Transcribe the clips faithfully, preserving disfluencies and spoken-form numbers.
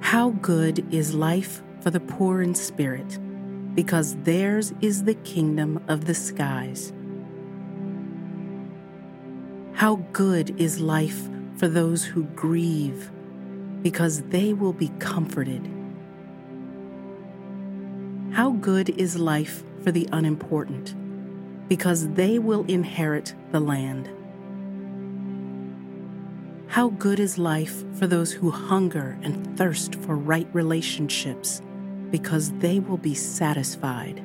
How good is life for the poor in spirit, because theirs is the kingdom of the skies. How good is life for those who grieve, because they will be comforted. How good is life for the unimportant, because they will inherit the land. How good is life for those who hunger and thirst for right relationships, because they will be satisfied.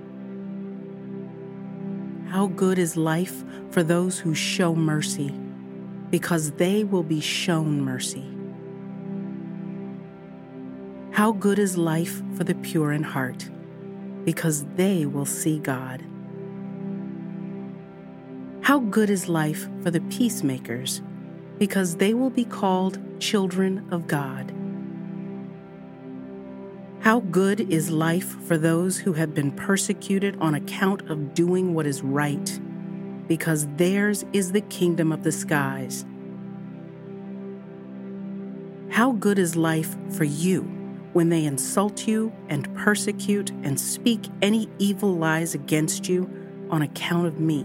How good is life for those who show mercy, because they will be shown mercy. How good is life for the pure in heart, because they will see God. How good is life for the peacemakers, because they will be called children of God. How good is life for those who have been persecuted on account of doing what is right, because theirs is the kingdom of the skies. How good is life for you when they insult you and persecute and speak any evil lies against you on account of me.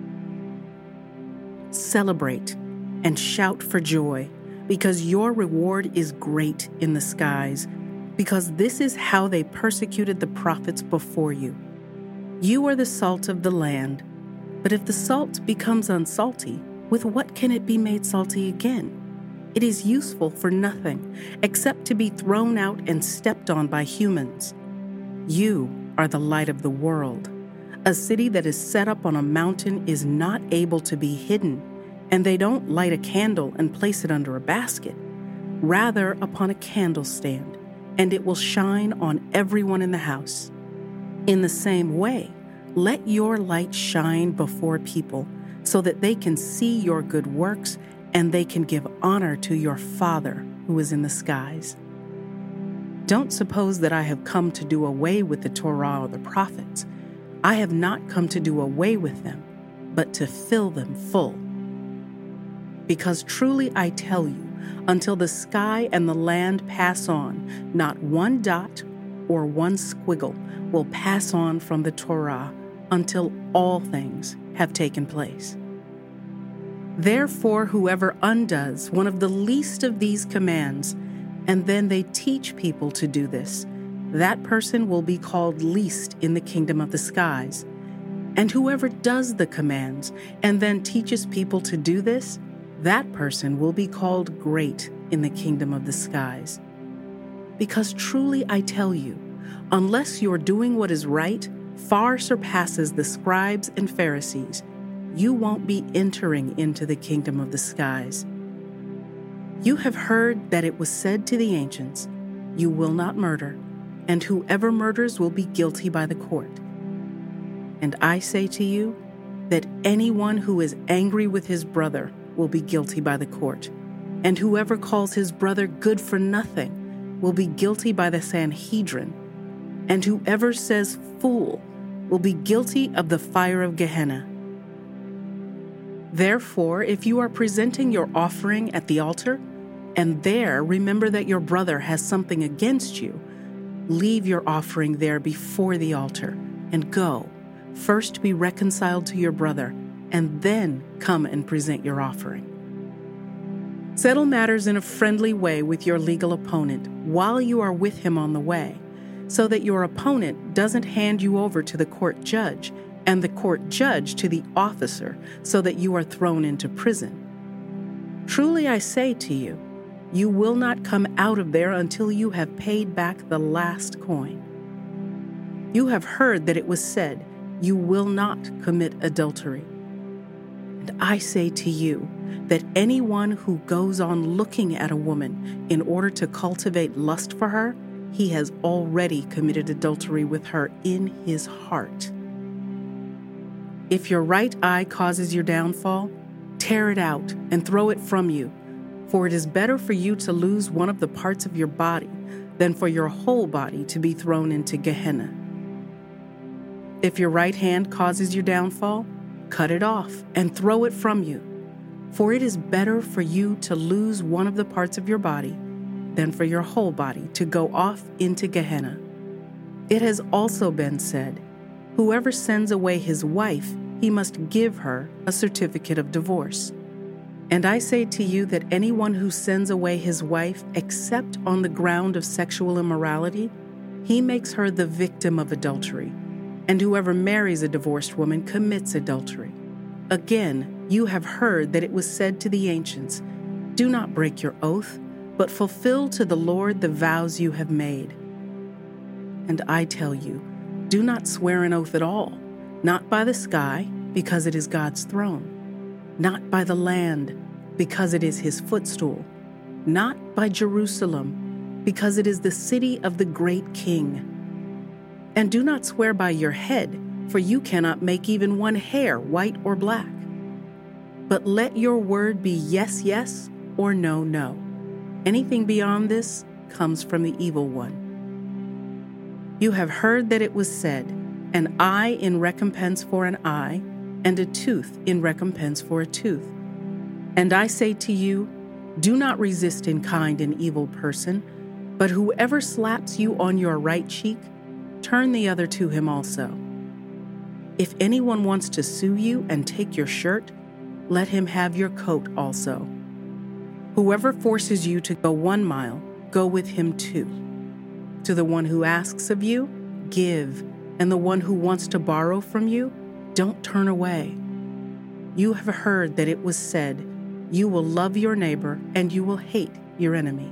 Celebrate and shout for joy, because your reward is great in the skies, because this is how they persecuted the prophets before you. You are the salt of the land, but if the salt becomes unsalty, with what can it be made salty again? It is useful for nothing, except to be thrown out and stepped on by humans. You are the light of the world. A city that is set up on a mountain is not able to be hidden, and they don't light a candle and place it under a basket, rather upon a candlestand, and it will shine on everyone in the house. In the same way, let your light shine before people, so that they can see your good works and they can give honor to your Father who is in the skies. Don't suppose that I have come to do away with the Torah or the prophets. I have not come to do away with them, but to fill them full. Because truly I tell you, until the sky and the land pass on, not one dot or one squiggle will pass on from the Torah until all things have taken place. Therefore, whoever undoes one of the least of these commands, and then they teach people to do this, that person will be called least in the kingdom of the skies. And whoever does the commands, and then teaches people to do this, that person will be called great in the kingdom of the skies. Because truly I tell you, unless your doing what is right far surpasses the scribes and Pharisees, you won't be entering into the kingdom of the skies. You have heard that it was said to the ancients, "You will not murder, and whoever murders will be guilty by the court." And I say to you that anyone who is angry with his brother will be guilty by the court, and whoever calls his brother good for nothing will be guilty by the Sanhedrin, and whoever says fool will be guilty of the fire of Gehenna. Therefore, if you are presenting your offering at the altar, and there remember that your brother has something against you, leave your offering there before the altar, and go, first be reconciled to your brother, and then come and present your offering. Settle matters in a friendly way with your legal opponent while you are with him on the way, so that your opponent doesn't hand you over to the court judge, and the court judge to the officer, so that you are thrown into prison. Truly I say to you, you will not come out of there until you have paid back the last coin. You have heard that it was said, "You will not commit adultery." And I say to you that anyone who goes on looking at a woman in order to cultivate lust for her, he has already committed adultery with her in his heart. If your right eye causes your downfall, tear it out and throw it from you, for it is better for you to lose one of the parts of your body than for your whole body to be thrown into Gehenna. If your right hand causes your downfall, cut it off and throw it from you, for it is better for you to lose one of the parts of your body than for your whole body to go off into Gehenna. It has also been said, whoever sends away his wife, he must give her a certificate of divorce. And I say to you that anyone who sends away his wife except on the ground of sexual immorality, he makes her the victim of adultery, and whoever marries a divorced woman commits adultery. Again, you have heard that it was said to the ancients, do not break your oath, but fulfill to the Lord the vows you have made. And I tell you, do not swear an oath at all, not by the sky, because it is God's throne, not by the land, because it is his footstool, not by Jerusalem, because it is the city of the great King. And do not swear by your head, for you cannot make even one hair white or black. But let your word be yes, yes, or no, no. Anything beyond this comes from the evil one. You have heard that it was said, an eye in recompense for an eye, and a tooth in recompense for a tooth. And I say to you, do not resist in kind an evil person, but whoever slaps you on your right cheek, turn the other to him also. If anyone wants to sue you and take your shirt, let him have your coat also. Whoever forces you to go one mile, go with him two. To the one who asks of you, give, and the one who wants to borrow from you, don't turn away. You have heard that it was said, you will love your neighbor and you will hate your enemy.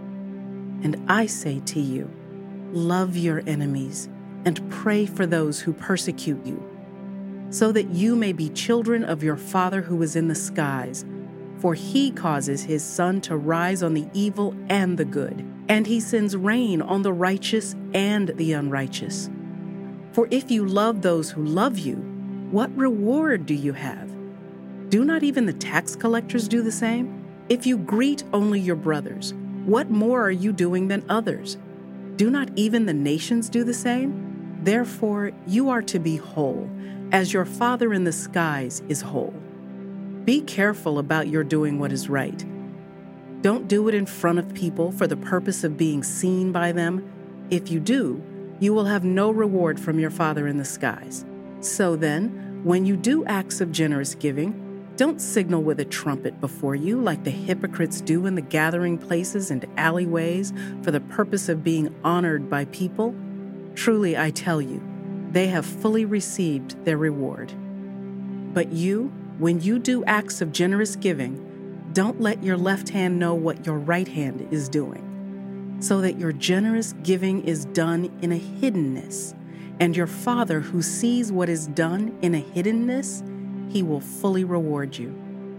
And I say to you, love your enemies and pray for those who persecute you, so that you may be children of your Father who is in the skies. For he causes his sun to rise on the evil and the good, and he sends rain on the righteous and the unrighteous. For if you love those who love you, what reward do you have? Do not even the tax collectors do the same? If you greet only your brothers, what more are you doing than others? Do not even the nations do the same? Therefore, you are to be whole, as your Father in the skies is whole. Be careful about your doing what is right. Don't do it in front of people for the purpose of being seen by them. If you do, you will have no reward from your Father in the skies. So then, when you do acts of generous giving, don't signal with a trumpet before you like the hypocrites do in the gathering places and alleyways for the purpose of being honored by people. Truly, I tell you, they have fully received their reward. But you, when you do acts of generous giving, don't let your left hand know what your right hand is doing, so that your generous giving is done in a hiddenness, and your Father who sees what is done in a hiddenness, he will fully reward you.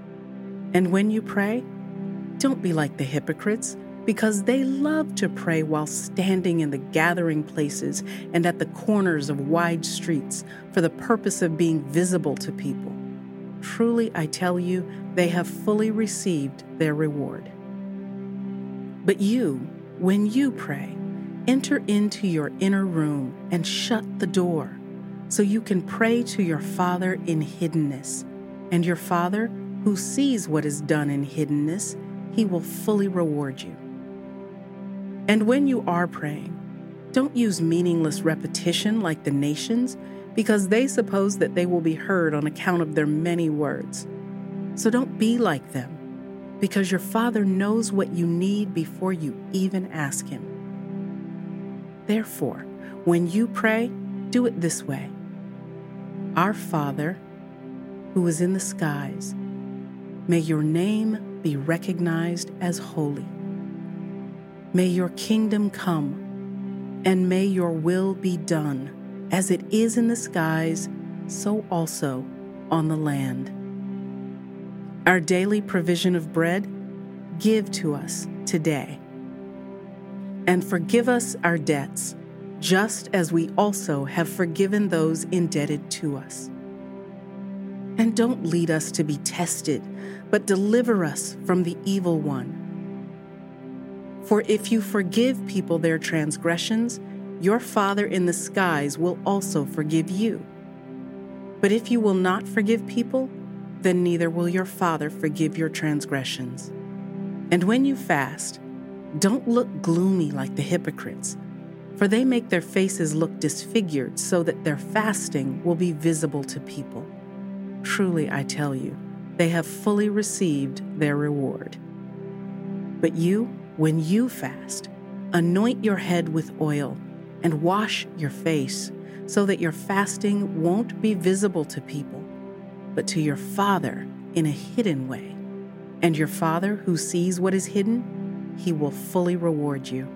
And when you pray, don't be like the hypocrites, because they love to pray while standing in the gathering places and at the corners of wide streets for the purpose of being visible to people. Truly, I tell you, they have fully received their reward. But you, when you pray, enter into your inner room and shut the door, so you can pray to your Father in hiddenness, and your Father, who sees what is done in hiddenness, he will fully reward you. And when you are praying, don't use meaningless repetition like the nations, because they suppose that they will be heard on account of their many words. So don't be like them, because your Father knows what you need before you even ask him. Therefore, when you pray, do it this way. Our Father, who is in the skies, may your name be recognized as holy. May your kingdom come, and may your will be done, as it is in the skies, so also on the land. Our daily provision of bread, give to us today. And forgive us our debts, just as we also have forgiven those indebted to us. And don't lead us to be tested, but deliver us from the evil one. For if you forgive people their transgressions, your Father in the skies will also forgive you. But if you will not forgive people, then neither will your Father forgive your transgressions. And when you fast, Don't look gloomy like the hypocrites, for they make their faces look disfigured so that their fasting will be visible to people. Truly, I tell you, they have fully received their reward. But you, when you fast, anoint your head with oil and wash your face, so that your fasting won't be visible to people, but to your Father in a hidden way. And your Father who sees what is hidden, he will fully reward you.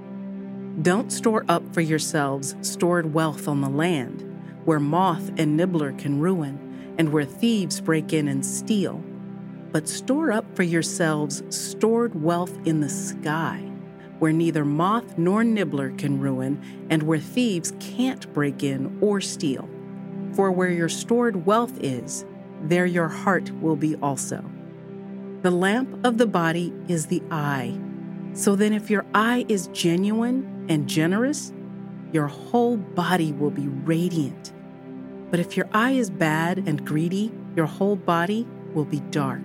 Don't store up for yourselves stored wealth on the land, where moth and nibbler can ruin, and where thieves break in and steal. But store up for yourselves stored wealth in the sky, where neither moth nor nibbler can ruin, and where thieves can't break in or steal. For where your stored wealth is, there your heart will be also. The lamp of the body is the eye. So then if your eye is genuine and generous, your whole body will be radiant. But if your eye is bad and greedy, your whole body will be dark.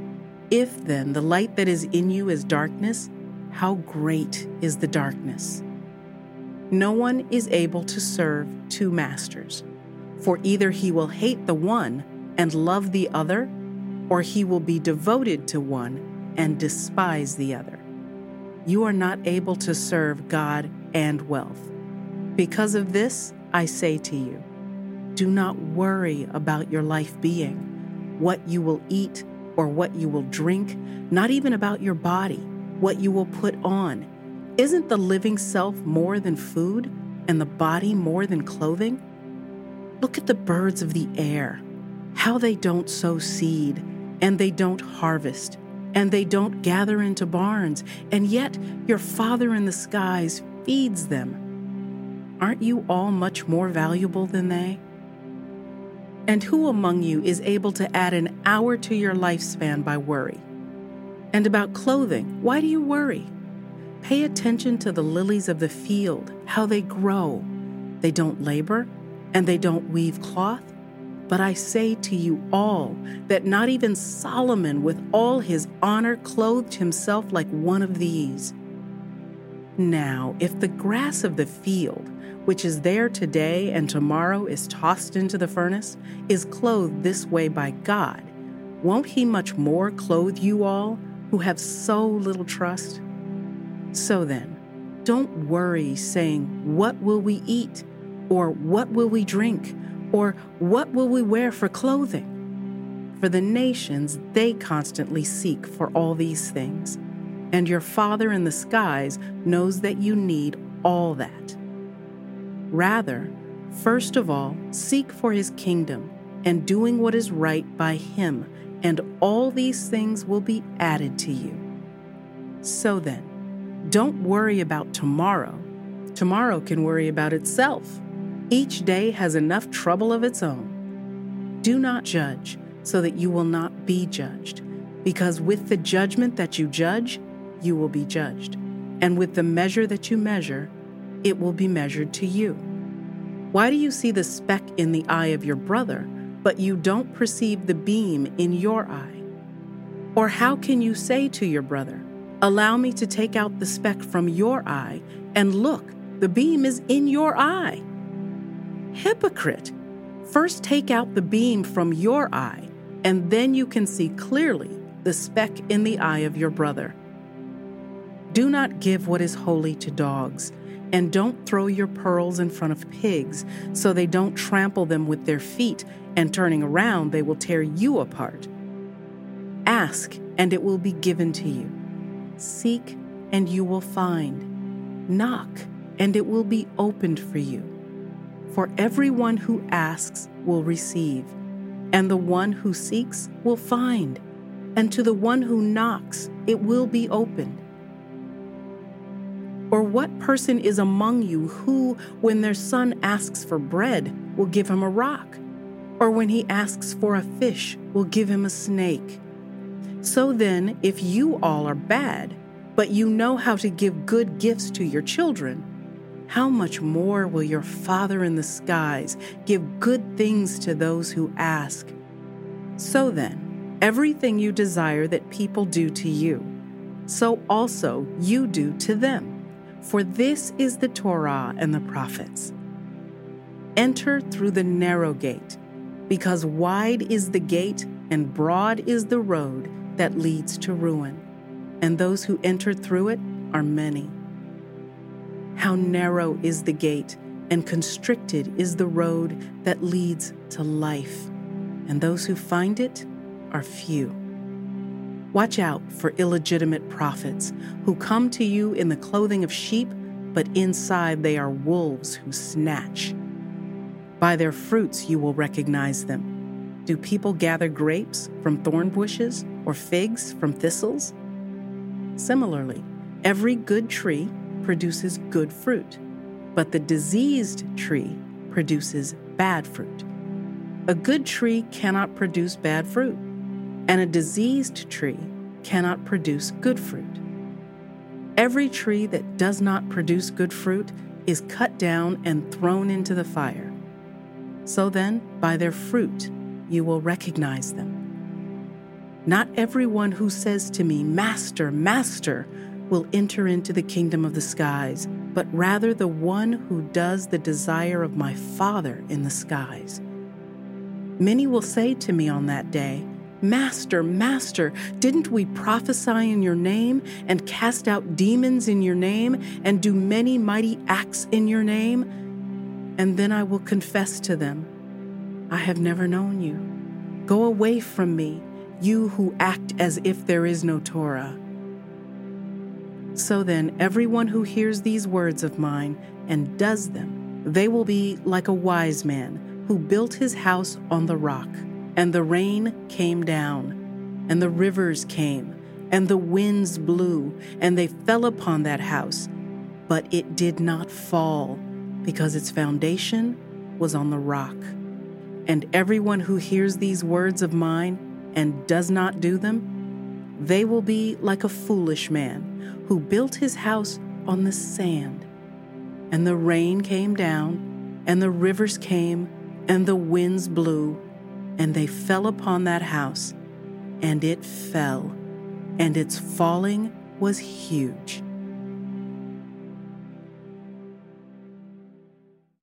If then the light that is in you is darkness, how great is the darkness? No one is able to serve two masters, for either he will hate the one and love the other, or he will be devoted to one and despise the other. You are not able to serve God and wealth. Because of this, I say to you, do not worry about your life being, what you will eat or what you will drink, not even about your body, what you will put on. Isn't the living self more than food, and the body more than clothing? Look at the birds of the air, how they don't sow seed, and they don't harvest, and they don't gather into barns, and yet your Father in the skies feeds them. Aren't you all much more valuable than they? And who among you is able to add an hour to your lifespan by worry? And about clothing, why do you worry? Pay attention to the lilies of the field, how they grow. They don't labor, and they don't weave cloth. But I say to you all that not even Solomon with all his honor clothed himself like one of these. Now, if the grass of the field, which is there today and tomorrow is tossed into the furnace, is clothed this way by God, won't he much more clothe you all who have so little trust? So then, don't worry saying, what will we eat? Or what will we drink? Or what will we wear for clothing? For the nations, they constantly seek for all these things, and your Father in the skies knows that you need all that. Rather, first of all, seek for his kingdom and doing what is right by him, and all these things will be added to you. So then, don't worry about tomorrow. Tomorrow can worry about itself. Each day has enough trouble of its own. Do not judge, so that you will not be judged, because with the judgment that you judge, you will be judged, and with the measure that you measure, it will be measured to you. Why do you see the speck in the eye of your brother, but you don't perceive the beam in your eye? Or how can you say to your brother, allow me to take out the speck from your eye, and look, the beam is in your eye? Hypocrite! First take out the beam from your eye, and then you can see clearly the speck in the eye of your brother. Do not give what is holy to dogs, and don't throw your pearls in front of pigs, so they don't trample them with their feet, and turning around they will tear you apart. Ask, and it will be given to you. Seek, and you will find. Knock, and it will be opened for you. For everyone who asks will receive, and the one who seeks will find, and to the one who knocks it will be opened. Or what person is among you who, when their son asks for bread, will give him a rock? Or when he asks for a fish, will give him a snake? So then, if you all are bad, but you know how to give good gifts to your children, how much more will your Father in the skies give good things to those who ask? So then, everything you desire that people do to you, so also you do to them. For this is the Torah and the prophets. Enter through the narrow gate, because wide is the gate and broad is the road that leads to ruin, and those who enter through it are many. How narrow is the gate, and constricted is the road that leads to life, and those who find it are few. Watch out for illegitimate prophets who come to you in the clothing of sheep, but inside they are wolves who snatch. By their fruits you will recognize them. Do people gather grapes from thorn bushes or figs from thistles? Similarly, every good tree produces good fruit, but the diseased tree produces bad fruit. A good tree cannot produce bad fruit, and a diseased tree cannot produce good fruit. Every tree that does not produce good fruit is cut down and thrown into the fire. So then, by their fruit, you will recognize them. Not everyone who says to me, Master, Master, will enter into the kingdom of the skies, but rather the one who does the desire of my Father in the skies. Many will say to me on that day, Master, Master, didn't we prophesy in your name and cast out demons in your name and do many mighty acts in your name? And then I will confess to them, I have never known you. Go away from me, you who act as if there is no Torah. So then, everyone who hears these words of mine and does them, they will be like a wise man who built his house on the rock. And the rain came down, and the rivers came, and the winds blew, and they fell upon that house. But it did not fall, because its foundation was on the rock. And everyone who hears these words of mine and does not do them, they will be like a foolish man who built his house on the sand. And the rain came down, and the rivers came, and the winds blew, and they fell upon that house, and it fell, and its falling was huge.